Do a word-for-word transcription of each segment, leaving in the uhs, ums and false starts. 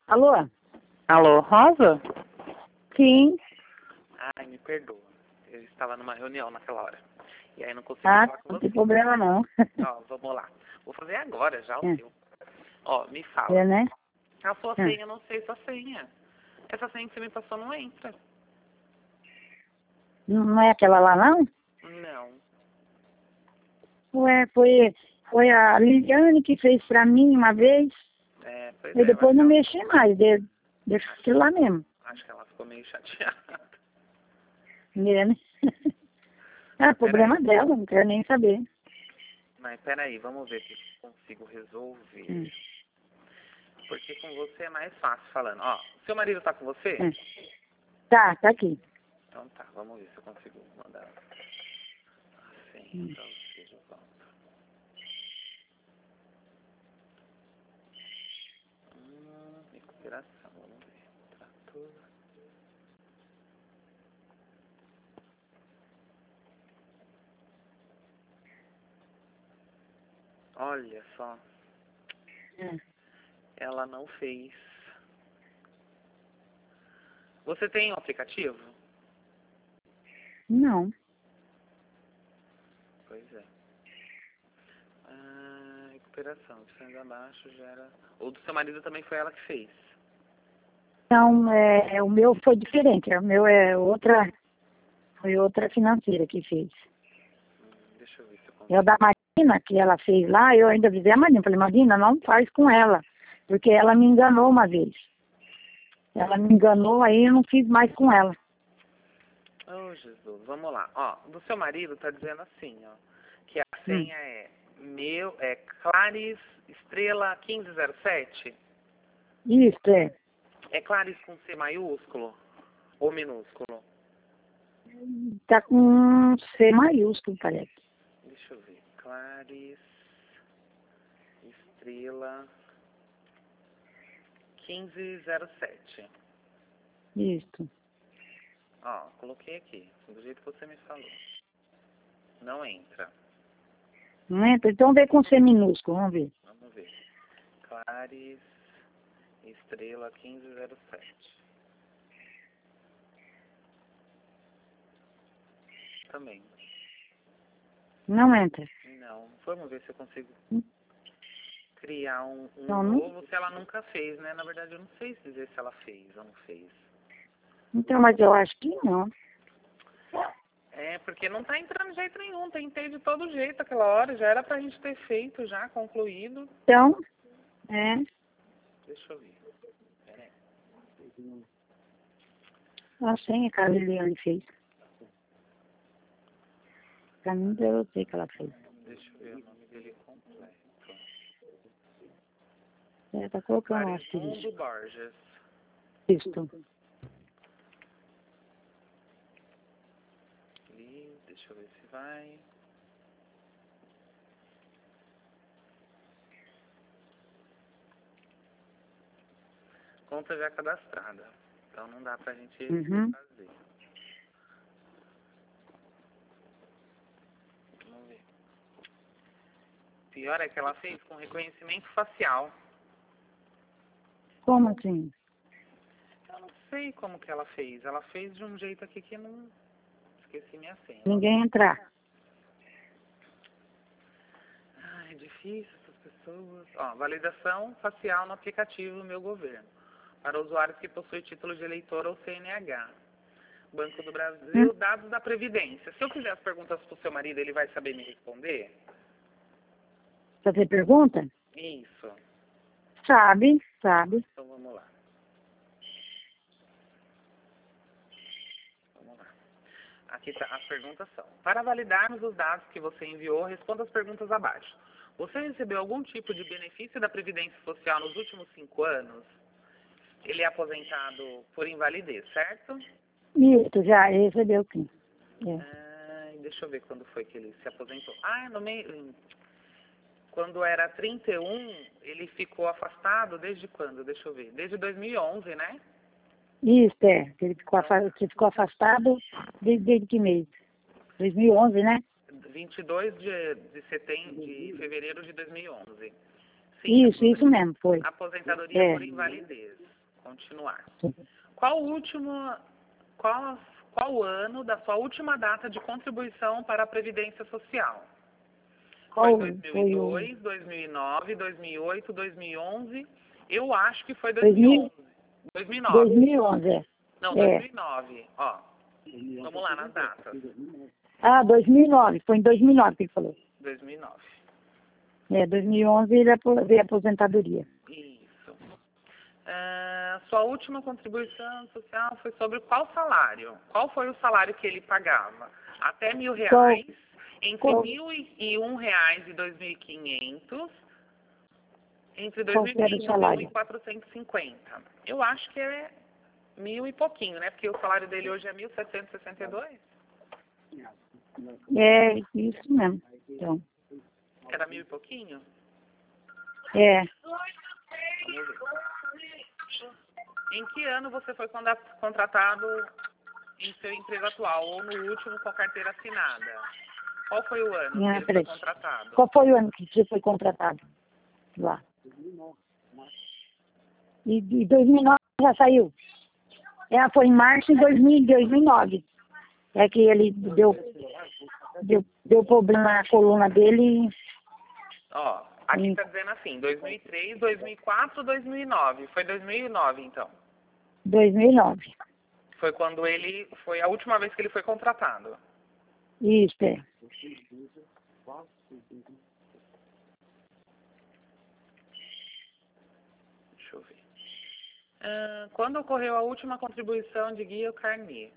Alô? Alô, Rosa? Sim. Ai, me perdoa. Eu estava numa reunião naquela hora. E aí não consegui Ah, falar com não você. tem problema não. Ó, vamos lá. Vou fazer agora já o É, seu. Ó, me fala. é, né? A sua É. senha, eu não sei sua senha. Essa senha que você me passou não entra. Não não é aquela lá não? Não. Ué, foi, foi a Liliane que fez pra mim uma vez. É, pois E é, eu acho depois que não ela, mexi mais. De, deixa aquilo lá mesmo. acho que ela ficou meio chateada. É, né? É Mas problema peraí. dela, não quero nem saber. Mas peraí, vamos ver se eu consigo resolver. Hum, Porque com você é mais fácil falando. Ó, seu marido tá com você? hum. Tá, tá aqui. Então tá, vamos ver se eu consigo mandar a senha Hum. pra você de volta. Hum, recuperação, vamos ver. Trator. Olha só, Hum. ela não fez. Você tem um aplicativo? Não. Pois é. Ah, recuperação, opções abaixo gera. O do seu marido também foi ela que fez. Então, é, o meu foi diferente. O meu é outra, foi outra financeira que fez. Hum, deixa eu ver se eu É o consigo. da Marina, que ela fez lá, eu ainda avisei a Marina. Falei, Marina, não faz com ela. Porque ela me enganou uma vez. Ela me enganou, aí eu não fiz mais com ela. Oh, Jesus, vamos lá. Ó, do seu marido tá dizendo assim, ó, que a Hum. senha é meu, é Claris Estrela quinze zero sete. Isso, é. É Claris com C maiúsculo ou minúsculo? Tá com C maiúsculo, parece. Deixa eu ver. Claris Estrela quinze zero sete. Isso. Ó, coloquei aqui, do jeito que você me falou. Não entra. Não entra? Então vem com C minúsculo, vamos ver. Vamos ver. Claris Estrela quinze zero sete. Também. Não entra. Não. Vamos ver se eu consigo criar um, um Não, não. novo, se ela nunca fez, né? Na verdade, eu não sei dizer se ela fez ou não fez. Então, mas eu acho que não. É, porque não tá entrando de jeito nenhum. Tentei de todo jeito aquela hora. Já era pra gente ter feito, já concluído. Então, é. Deixa eu ver. Pera aí. A senha que a Liliane fez. Pra mim, eu sei que ela fez. Deixa eu ver o nome dele completo. É, tá colocando um Clarismundo asterisco. Borges. Isso. Ali, deixa eu ver se vai. Conta já cadastrada. Então não dá pra gente Uhum. fazer. Vamos ver. Pior é que ela fez com reconhecimento facial. Como assim? Eu não sei como que ela fez. Ela fez de um jeito aqui que não... Esqueci minha senha. Ninguém entrar. Ai, é difícil essas pessoas. Ó, validação facial no aplicativo Meu Governo. Para usuários que possuem título de eleitor ou C N H. Banco do Hum? Brasil, dados da Previdência. Se eu fizer as perguntas para o seu marido, ele vai saber me responder? Você pergunta? Isso. Sabe, sabe. Então vamos lá. Vamos lá. Aqui tá, as perguntas são: para validarmos os dados que você enviou, responda as perguntas abaixo. Você recebeu algum tipo de benefício da Previdência Social nos últimos cinco anos? Ele é aposentado por invalidez, certo? Isso, já recebeu sim. É. Ah, deixa eu ver quando foi que ele se aposentou. Ah, no meio... Quando era trinta e um, ele ficou afastado desde quando? Deixa eu ver. Desde dois mil e onze, né? Isso, é. Ele ficou, afa- você ficou afastado desde, desde que mês? dois mil e onze, né? vinte e dois de, de, setembro, de fevereiro de dois mil e onze. Sim, Isso, isso mesmo, foi. aposentadoria É. por invalidez. Continuar. Qual o último, qual, qual o ano da sua última data de contribuição para a Previdência Social? Qual Foi foi o... dois mil e dois, dois mil e nove, dois mil e oito, dois mil e onze? Eu acho que foi dois mil? dois mil e onze. dois dois mil e nove. mil e onze, é. Não, É. dois mil e nove. Ó, vamos lá nas datas. Ah, dois mil e nove, foi em dois mil e nove que ele falou. dois mil e nove. É, dois mil e onze ele apo- veio a aposentadoria. Isso. Ah, sua última contribuição social foi sobre qual salário? Qual foi o salário que ele pagava? Até mil reais, entre qual- mil e um reais e dois mil e quinhentos, entre dois Qual mil e que era o quinze e mil salário? e quatrocentos e cinquenta. Eu acho que é mil e pouquinho, né? Porque o salário dele hoje é mil setecentos e sessenta e dois. É, isso mesmo. Então, Era mil e pouquinho? é, Vamos ver. Em que ano você foi conda- contratado em seu emprego atual ou no último com a carteira assinada? Qual foi o ano que Ah, ele foi peraí. contratado? Qual foi o ano que você foi contratado lá? E de dois mil e nove já saiu? É, foi em março de dois mil, dois mil e nove. É que ele deu, deu, deu problema na coluna dele. Ó, aqui Hum. tá dizendo assim, dois mil e três, dois mil e quatro, dois mil e nove. Foi dois mil e nove, então. dois mil e nove. Foi quando ele, foi a última vez que ele foi contratado. Isso, é. Deixa eu ver. Ah, quando ocorreu a última contribuição de Guia Carnê?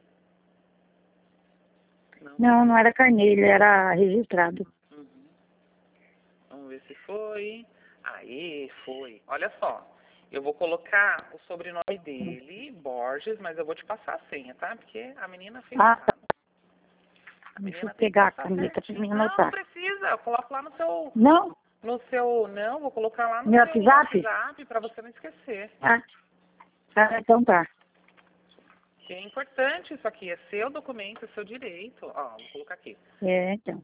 Não. Não, não era carneiro, ele era registrado. Uhum. Vamos ver se foi. Aê, foi. Olha só. Eu vou colocar o sobrenome dele, Borges, mas eu vou te passar a senha, tá? Porque a menina fez Ah, errado. A deixa eu menina tem que pegar a passar caneta pra certinho. mim Não, não anotar. precisa. Eu coloco lá no seu, Não? no seu, não, vou colocar lá no Meu seu WhatsApp? WhatsApp para você não esquecer. Ah, ah, então tá. Que é importante isso aqui, é seu documento, é seu direito. Ó, vou colocar aqui. É, então.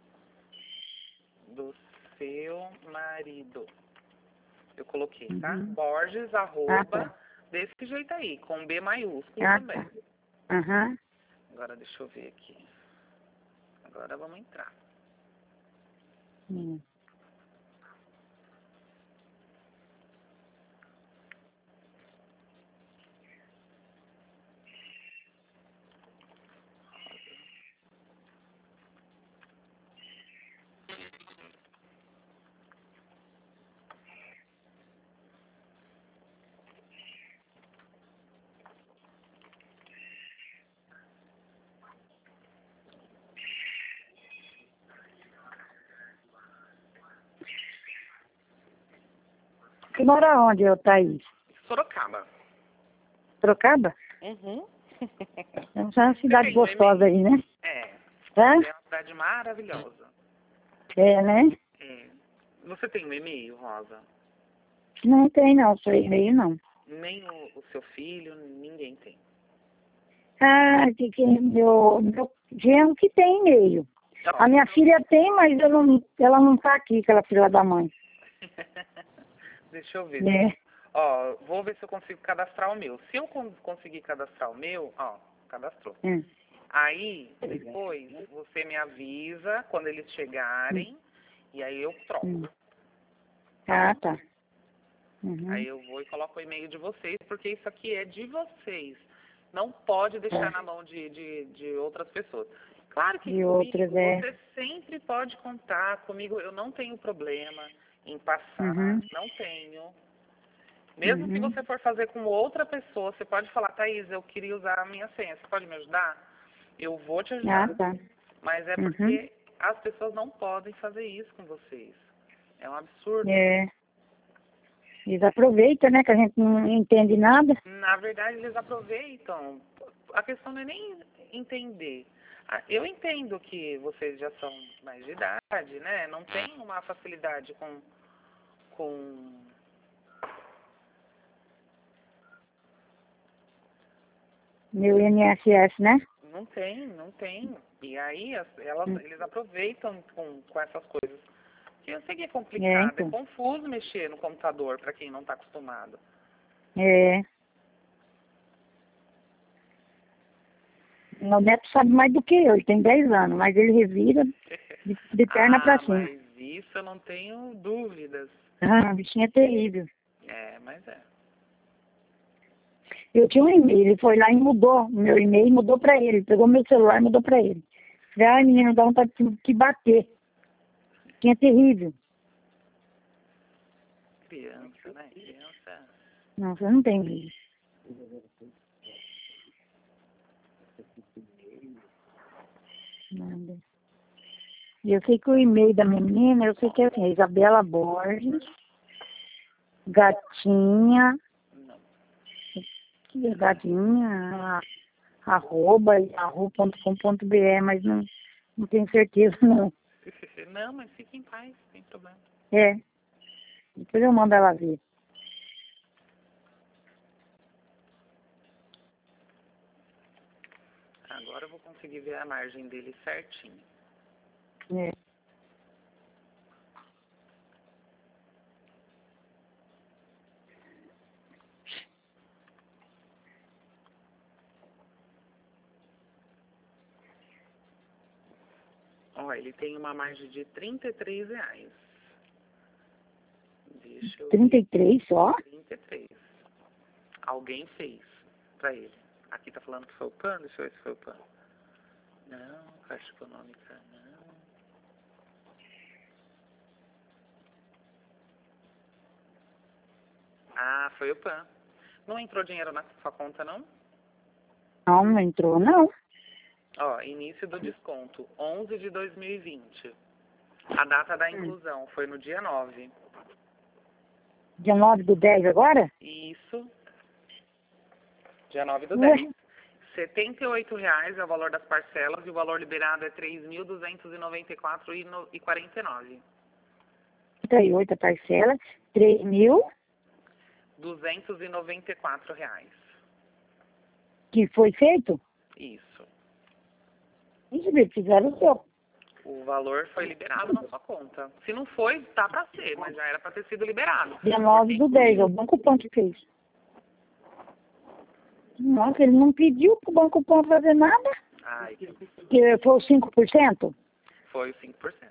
Do seu marido. Eu coloquei, tá? Uhum. Borges, arroba, Ah, tá. desse jeito aí, com B maiúsculo Ah, também. tá. Aham. Agora deixa eu ver aqui. Agora vamos entrar. Hum. Você mora onde, ô Thaís? Sorocaba. Sorocaba? Uhum. É uma cidade tem um gostosa aí, né? É. Hã? É uma cidade maravilhosa. É, né? É. Você tem um e-mail, Rosa? Não tem não, seu e-mail não. Nem o, o seu filho, ninguém tem. Ah, que, que meu, meu genro que tem e-mail. Ó, A minha filha tem, mas eu não, ela não tá aqui, aquela filha da mãe. deixa eu ver. É. Ó, vou ver se eu consigo cadastrar o meu. Se eu con- conseguir cadastrar o meu, ó, cadastrou. Hum. Aí, depois, você me avisa quando eles chegarem, e aí eu troco. Hum. Ah, tá. Uhum. Aí eu vou e coloco o e-mail de vocês, porque isso aqui é de vocês. Não pode deixar É. na mão de, de, de outras pessoas. Claro que De comigo outras, é. você sempre pode contar comigo. Eu não tenho problema em passar, Uhum. não tenho. Mesmo se Uhum. você for fazer com outra pessoa, você pode falar, Thaís, eu queria usar a minha senha, você pode me ajudar? Eu vou te ajudar. Ah, tá. Mas é Uhum. porque as pessoas não podem fazer isso com vocês. É um absurdo. É. Eles aproveitam, né, que a gente não entende nada. Na verdade, eles aproveitam. A questão não é nem entender. Ah, eu entendo que vocês já são mais de idade, né? Não tem uma facilidade com... com... Meu I N S S, né? Não tem, não tem. E aí as- elas, Hum. eles aproveitam com, com essas coisas Porque eu sei que é complicado, É, então. é confuso mexer no computador para quem não está acostumado. É. Meu neto sabe mais do que eu, ele tem dez anos, mas ele revira de, de perna pra Ah, cima. mas isso eu não tenho dúvidas. Ah, a bichinha é terrível. É, mas é. Eu tinha um e-mail, ele foi lá e mudou meu e-mail, mudou pra ele. Pegou meu celular e mudou pra ele. Falei, ai menino, dá vontade de te bater. Bichinha é terrível. Criança, né? Criança. Não, você não tem vídeo. Nada. E eu sei que o e-mail da menina, eu sei que é assim, Isabela Borges, gatinha, Não. que é gatinha, arroba, yahoo ponto com ponto br, mas não, não tenho certeza não. Não, mas fique em paz, não tem problema. É, depois eu mando ela ver. Agora eu vou conseguir ver a margem dele certinho. É. Ó, ele tem uma margem de trinta e três reais. Deixa eu trinta ver. e três só? trinta e três. Alguém fez pra ele. Aqui tá falando que foi o PAN, deixa eu ver se foi o PAN. Não, Caixa Econômica, não. Ah, foi o PAN. Não entrou dinheiro na sua conta, não? Não, não entrou não. Ó, início do desconto, onze de dois mil e vinte. A data da inclusão foi no dia nove. Dia nove do dez agora? Isso. Dia nove do Ué, dez. setenta e oito reais é o valor das parcelas e o valor liberado é três mil duzentos e noventa e quatro reais e quarenta e nove centavos. trinta e oito a parcela, três mil, duzentos e noventa e quatro reais. que foi feito? Isso. Isso mesmo, fizeram o seu. O valor foi liberado na sua conta. Se não foi, tá pra ser, mas já era pra ter sido liberado. Dia nove do dez, é o Banco Pan que fez. Nossa, ele não pediu pro Banco Pan fazer nada, Ai, que foi os cinco por cento. foi os cinco por cento.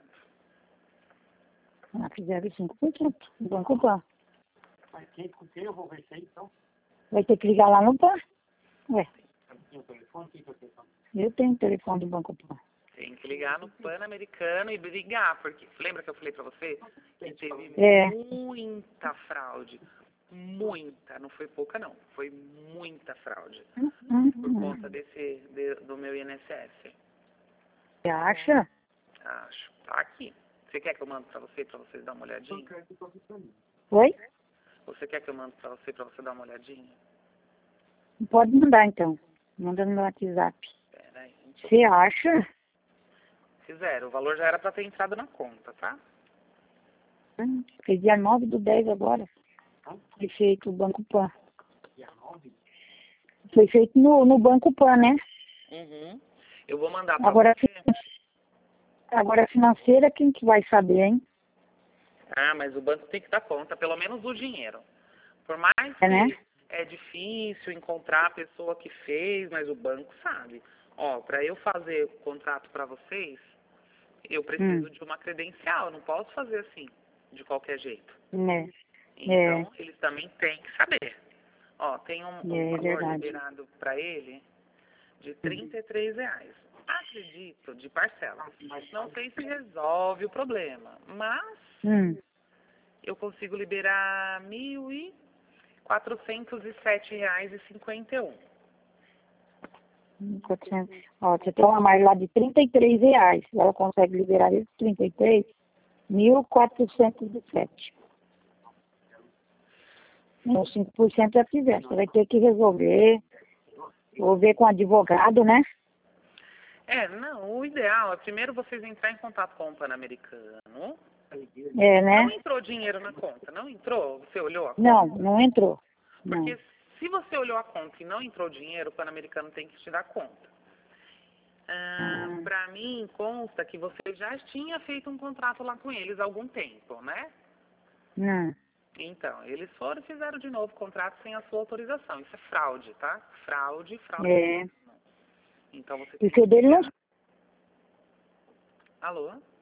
Ah, fizeram cinco por cento do Banco Pan. Mas quem, com quem eu vou ver isso aí, então? Vai ter que ligar lá no Pan. Ué, Tem o telefone, quem que é o telefone? eu tenho o telefone do Banco Pan. Tem que ligar no Pan-Americano e brigar, porque lembra que eu falei pra você que teve É. muita fraude. Muita, não foi pouca não, foi muita fraude. Uhum. Por conta desse, de- do meu I N S S. Você acha? Acho. Tá aqui. Você quer que eu mando pra você, pra vocês dar uma olhadinha? Oi? Você quer que eu mando pra você, pra você dar uma olhadinha? Pode mandar então. Manda no meu WhatsApp. Pera aí. Você acha? Fizeram. O valor já era pra ter entrado na conta, tá? Hum, Foi dia nove do dez agora. Foi feito o Banco Pan. Foi feito no, no Banco Pan, né? Uhum. Eu vou mandar pra Agora, você. agora a financeira, quem que vai saber, hein? Ah, mas o banco tem que dar conta, pelo menos o dinheiro. Por mais É, né? que é difícil encontrar a pessoa que fez, mas o banco sabe. Ó, para eu fazer o contrato para vocês, eu preciso Hum. de uma credencial, eu não posso fazer assim, de qualquer jeito. É, Então, eles também têm que saber. Ó, tem um, um É, é valor verdade. liberado para ele de trinta e três reais. Acredito, de parcela. Não sei se resolve o problema, mas hum. eu consigo liberar mil e quatrocentos e sete reais e cinquenta e um. quatrocentos. Ó, você tem uma margem lá de trinta e três reais. Ela consegue liberar esse trinta e três, mil quatrocentos e sete. Os cinco por cento já fizer. Você vai ter que resolver. Ou ver com o advogado, né? É, não, o ideal é primeiro vocês entrar em contato com o Pan-Americano. É, né? Não entrou dinheiro na conta, não entrou? Você olhou a conta? Não, não entrou. Porque Não. se você olhou a conta e não entrou dinheiro, o Pan-Americano tem que te dar conta. Ah, para mim, consta que você já tinha feito um contrato lá com eles há algum tempo, né? Não. Então, eles foram e fizeram de novo o contrato sem a sua autorização. Isso é fraude, tá? Fraude, fraude. É. Então, você tem Porque o que dele não. ligar. Alô?